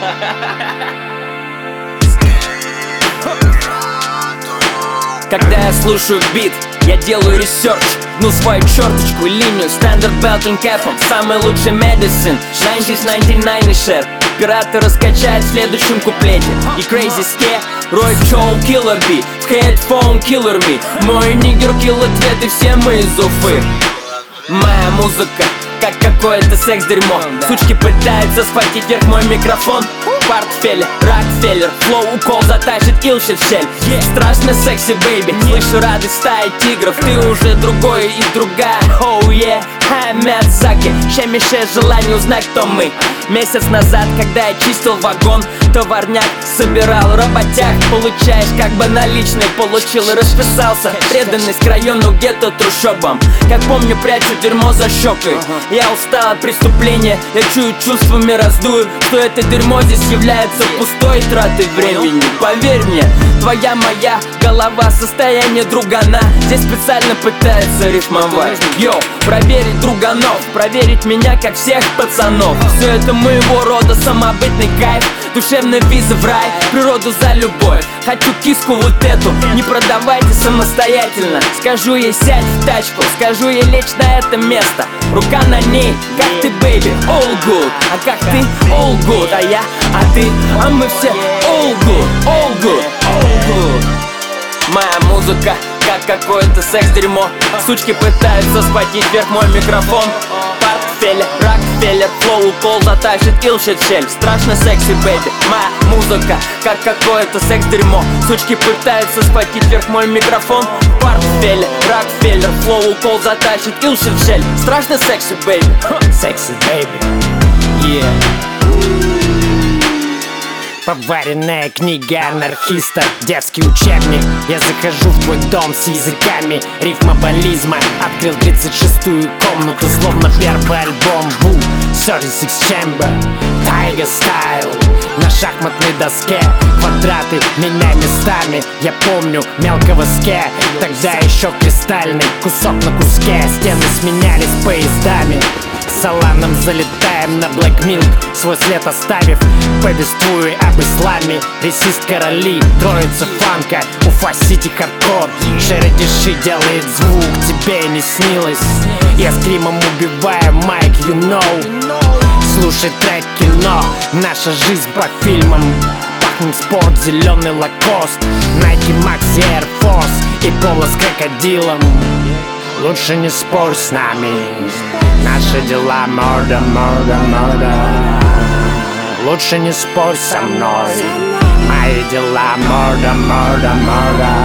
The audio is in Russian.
Когда я слушаю бит, я делаю ресерч, гну свою черточку, линию, стандарт белтинг кэпом. Самый лучший medicine, 90s, 99 и шер. Пираты раскачают в следующем куплете. И Crazy Ske, Рой Чоу, Killer B, в Headphone Killer Me. Мой нигер килл ответ, и все мы из Уфы. Моя музыка, как какое-то секс-дерьмо. Сучки пытаются схватить вверх мой микрофон. Портфель, Рокфеллер, флоу, укол затащит киллщит в щель. Страшно секси, бэйби, слышу радость стаи тигров. Ты уже другой и другая, оу е. Мядзаки, щемящее желание узнать, кто мы. Месяц назад, когда я чистил вагон, товарняк собирал работяг. Получаешь как бы наличные, получил и расписался. Преданность к району гетто трущобам. Как помню, прячу дерьмо за щекой. Я устал от преступления, я чую чувствами раздую, что это дерьмо здесь является пустой тратой времени. Поверь мне, твоя моя голова состояние другана. Здесь специально пытается рифмовать. Йоу, проверить друганов, проверить меня, как всех пацанов. Все это моего рода самобытный кайф. Душевная виза в рай, природу за любовь. Хочу киску вот эту, не продавайте самостоятельно. Скажу ей сядь в тачку, скажу ей лечь на это место. Рука на ней, как ты, бэйби, all good. А как ты, all good, а я, а ты, а мы все all good, all good, all good. Моя музыка, как какое-то секс-дерьмо. Сучки пытаются схватить вверх мой микрофон. Портфель, Рокфеллер, флоу, укол затащит киллщит в щель. Страшно секси, бэйби, моя музыка, как какое-то секс-дерьмо. Сучки пытаются схватить вверх мой микрофон. Портфель, Рокфеллер, флоу, укол затащит киллщит в щель. Страшно секси, бэйби, секси, бэйби, yeah. Поваренная книга анархиста, детский учебник. Я захожу в твой дом с языками рифмоболизма. Открыл 36-ю комнату, словно первый альбом Ву, 36 Chamber, Tiger Style. На шахматной доске квадраты меняй местами. Я помню мелкого ски, тогда еще кристальный. Кусок на куске, стены сменялись поездами. С Аланом залетаем на Black Milk, свой след оставив, повествуя об исламе. Ресист короли, троица фанка, Уфа-Сити хардкор. Шередиши делает звук, тебе не снилось. Я скримом убиваю майк, you know. Слушай трек кино, наша жизнь по фильмам. Пахнет спорт, зеленый лакост, Nike Max и Air Force и поло с крокодилом. Лучше не спорь с нами, наши дела murder, murder, murder. Лучше не спорь со мной, мои дела murder, murder, murder.